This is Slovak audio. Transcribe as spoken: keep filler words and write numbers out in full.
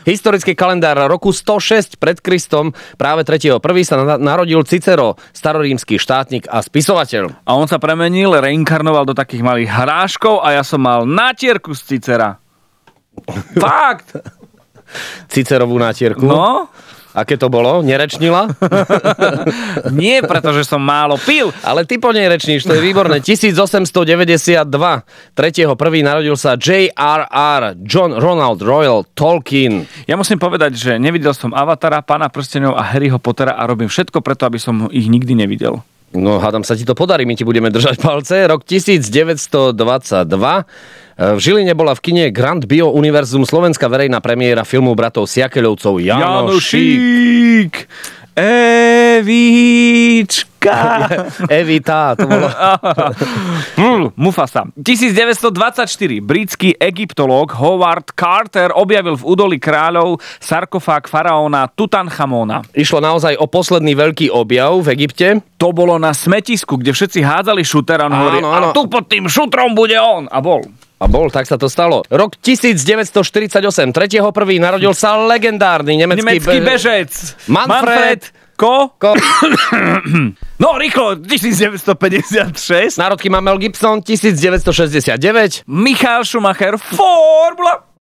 Historický kalendár roku sto šesť pred Kristom, práve tretieho prvého sa na- narodil Cicero, starorímsky štátnik a spisovateľ. A on sa premenil, reinkarnoval do takých malých hráškov a ja som mal nátierku z Cicera. Fakt! Cicerovú nátierku. No? Aké to bolo? Nerečnila? Nie, pretože som málo pil. Ale ty po nej rečníš, to je výborné. tisícosemstodeväťdesiatdva. tretieho prvého narodil sa J R R. John Ronald Royal Tolkien. Ja musím povedať, že nevidel som Avatara, Pána prstenov a Harryho Pottera a robím všetko preto, aby som ich nikdy nevidel. No, hádam sa ti to podarí, my ti budeme držať palce. Rok devätnásťstodvadsaťdva. V Žiline bola v kine Grand Bio Univerzum slovenská verejná premiéra filmu bratov Siakeľovcov Janošík. Evička. Evita, to bolo. Mufasa. devätnásťstodvadsaťštyri. Britský egyptológ Howard Carter objavil v údolí kráľov sarkofág faraóna Tutanchamóna. Išlo naozaj o posledný veľký objav v Egypte. To bolo na smetisku, kde všetci hádzali šuter a on hovorí, Áno, áno. a tu pod tým šutrom bude on. A bol. A bol, tak sa to stalo. Rok devätnásťstoštyridsaťosem. tretieho prvého narodil sa legendárny nemecký, Nemecký be- bežec. Manfred. Ko? Ko- No, rýchlo, devätnásťstopäťdesiatšesť. Národky má Mel Gibson, devätnásťstošesťdesiatdeväť. Michael Schumacher, Formula